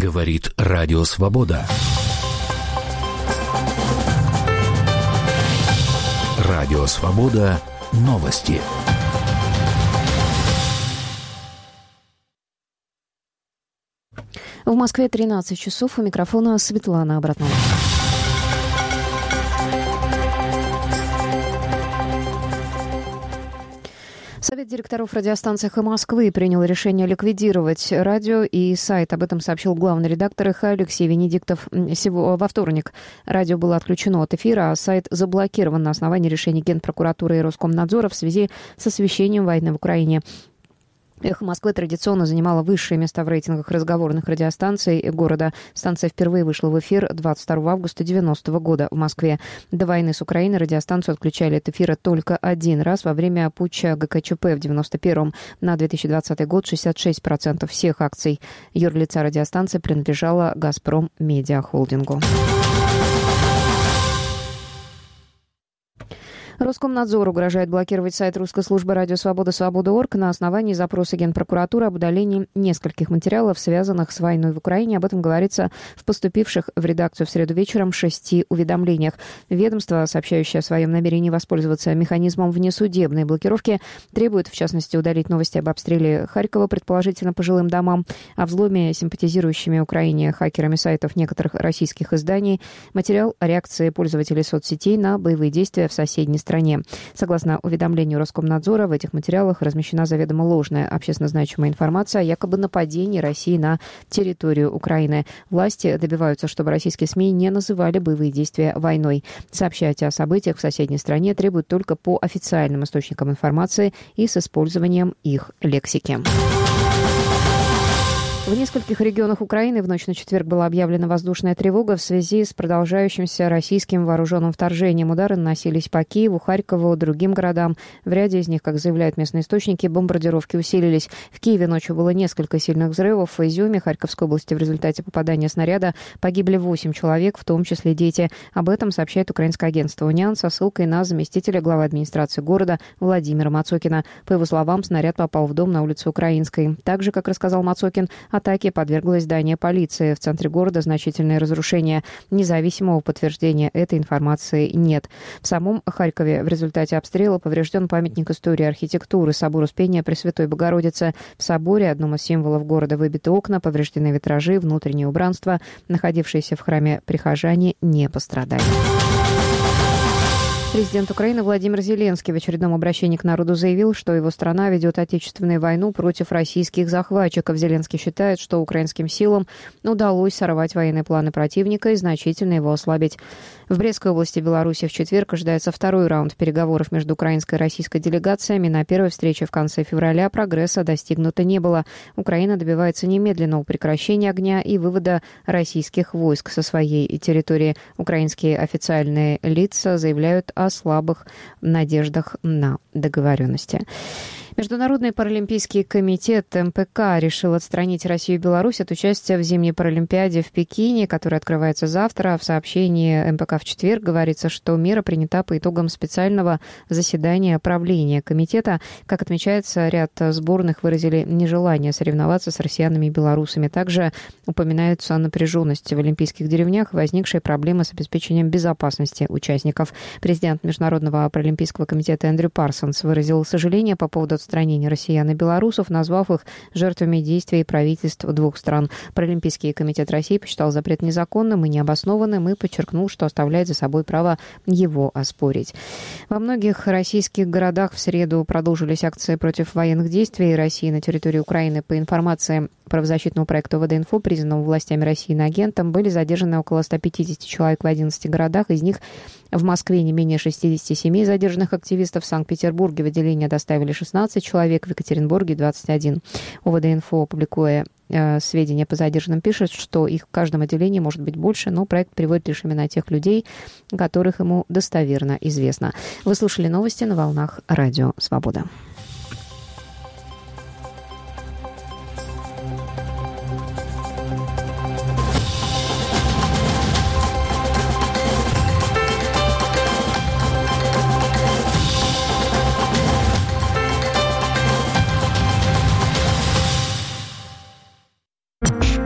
Говорит Радио Свобода. Радио Свобода. Новости. В Москве 13 часов. У микрофона Светлана Обратнова. Совет директоров радиостанций «Эхо Москвы» принял решение ликвидировать радио и сайт. Об этом сообщил главный редактор «Эхо» Алексей Венедиктов. Во вторник радио было отключено от эфира, а сайт заблокирован на основании решений Генпрокуратуры и Роскомнадзора в связи с освещением войны в Украине. «Эхо Москвы» традиционно занимала высшие места в рейтингах разговорных радиостанций города. Станция впервые вышла в эфир 22 августа 1990 года в Москве. До войны с Украиной радиостанцию отключали от эфира только один раз во время путча ГКЧП в 1991-м. На 2020 год 66% всех акций юрлица радиостанции принадлежало «Газпром Медиа Холдингу». Роскомнадзор угрожает блокировать сайт русской службы «Радио Свобода» Свобода.орг на основании запроса Генпрокуратуры об удалении нескольких материалов, связанных с войной в Украине. Об этом говорится в поступивших в редакцию в среду вечером 6 уведомлениях. Ведомство, сообщающее о своем намерении воспользоваться механизмом внесудебной блокировки, требует, в частности, удалить новости об обстреле Харькова, предположительно по жилым домам, о взломе симпатизирующими Украине хакерами сайтов некоторых российских изданий, материал о реакции пользователей соцсетей на боевые действия в соседней стране. Согласно уведомлению Роскомнадзора, в этих материалах размещена заведомо ложная общественно значимая информация о якобы нападении России на территорию Украины. Власти добиваются, чтобы российские СМИ не называли боевые действия войной. Сообщать о событиях в соседней стране требуют только по официальным источникам информации и с использованием их лексики. В нескольких регионах Украины в ночь на четверг была объявлена воздушная тревога в связи с продолжающимся российским вооруженным вторжением. Удары наносились по Киеву, Харькову, другим городам. В ряде из них, как заявляют местные источники, бомбардировки усилились. В Киеве ночью было несколько сильных взрывов. В Изюме, Харьковской области, в результате попадания снаряда погибли 8 человек, в том числе дети. Об этом сообщает украинское агентство «Униан» со ссылкой на заместителя главы администрации города Владимира Мацокина. По его словам, снаряд попал в дом на улице Украинской. Также, как рассказал Мацокин, атаке подверглось здание полиции. В центре города значительные разрушения. Независимого подтверждения этой информации нет. В самом Харькове в результате обстрела поврежден памятник истории архитектуры, собор Успения Пресвятой Богородицы. В соборе, одном из символов города, выбиты окна, повреждены витражи, внутреннее убранство. Находившиеся в храме прихожане не пострадали. Президент Украины Владимир Зеленский в очередном обращении к народу заявил, что его страна ведет отечественную войну против российских захватчиков. Зеленский считает, что украинским силам удалось сорвать военные планы противника и значительно его ослабить. В Брестской области Беларуси в четверг ожидается второй раунд переговоров между украинской и российской делегациями. На первой встрече в конце февраля прогресса достигнуто не было. Украина добивается немедленного прекращения огня и вывода российских войск со своей территории. Украинские официальные лица заявляют о слабых надеждах на договоренности. Международный паралимпийский комитет МПК решил отстранить Россию и Беларусь от участия в зимней паралимпиаде в Пекине, которая открывается завтра. В сообщении МПК в четверг говорится, что мера принята по итогам специального заседания правления комитета. Как отмечается, ряд сборных выразили нежелание соревноваться с россиянами и белорусами. Также упоминаются напряженности в олимпийских деревнях, возникшие проблемы с обеспечением безопасности участников. Президент Международного паралимпийского комитета Эндрю Парсонс выразил сожаление по поводу отстранения россиян и белорусов, назвав их жертвами действий правительств двух стран. Паралимпийский комитет России посчитал запрет незаконным и необоснованным и подчеркнул, что оставляет за собой право его оспорить. Во многих российских городах в среду продолжились акции против военных действий России на территории Украины. По информации правозащитного проекта ОВД-Инфо, признанного властями России иноагентом, были задержаны около 150 человек в 11 городах. Из них в Москве не менее 67 задержанных активистов. В Санкт-Петербурге в отделение доставили 16 человек, в Екатеринбурге 21. ОВД-Инфо, публикуя сведения по задержанным, пишет, что их в каждом отделении может быть больше, но проект приводит лишь имена тех людей, которых ему достоверно известно. Вы слушали новости на волнах Радио Свобода.